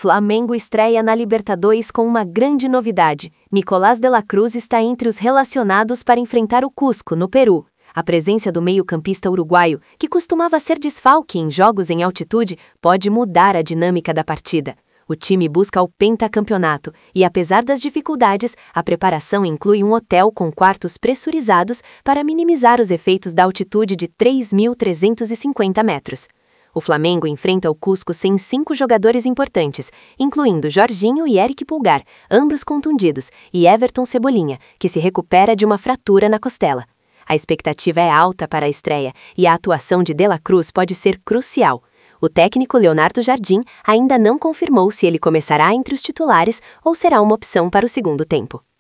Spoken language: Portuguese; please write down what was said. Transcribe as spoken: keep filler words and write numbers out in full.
Flamengo estreia na Libertadores com uma grande novidade. Nicolás de la Cruz está entre os relacionados para enfrentar o Cusco, no Peru. A presença do meio-campista uruguaio, que costumava ser desfalque em jogos em altitude, pode mudar a dinâmica da partida. O time busca o pentacampeonato e, apesar das dificuldades, a preparação inclui um hotel com quartos pressurizados para minimizar os efeitos da altitude de três mil trezentos e cinquenta metros. O Flamengo enfrenta o Cusco sem cinco jogadores importantes, incluindo Jorginho e Eric Pulgar, ambos contundidos, e Everton Cebolinha, que se recupera de uma fratura na costela. A expectativa é alta para a estreia e a atuação de De la Cruz pode ser crucial. O técnico Leonardo Jardim ainda não confirmou se ele começará entre os titulares ou será uma opção para o segundo tempo.